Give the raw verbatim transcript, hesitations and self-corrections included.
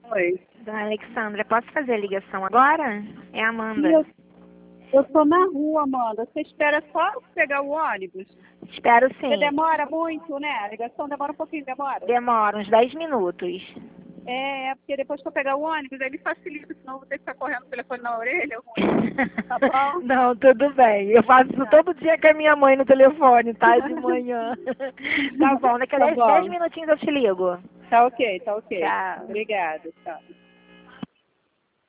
Oi. Dona Alexandra, posso fazer a ligação agora? É a Amanda. Eu, eu tô na rua, Amanda. Você espera só pegar o ônibus? Espero sim. Porque demora muito, né? A ligação demora um pouquinho, demora? Demora uns dez minutos. É, é porque depois que eu pegar o ônibus, aí me facilita, senão eu vou ter que ficar correndo o telefone na orelha. É ruim. Tá bom? Não, tudo bem. Eu faço isso Tá. todo dia com a minha mãe no telefone, tá? De manhã. Tá bom, daqui a Tá dez dez bom. minutinhos eu te ligo. Tá ok, tá ok. Tchau. Obrigada, tchau.